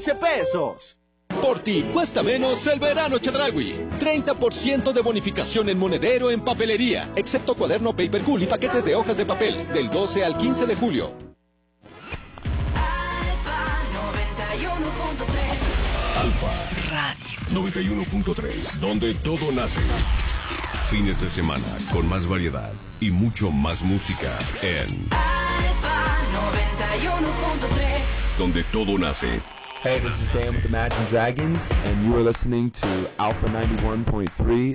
15 pesos. Por ti cuesta menos el verano Chedraui. 30% de bonificación en monedero en papelería, excepto cuaderno Paper Cool y paquetes de hojas de papel, del 12 al 15 de julio. Alfa Radio 91.3, donde todo nace. Fines de semana con más variedad y mucho más música en Alfa 91.3, donde todo nace. Hey, this is Dan with the Imagine Dragons, and you are listening to Alpha 91.3,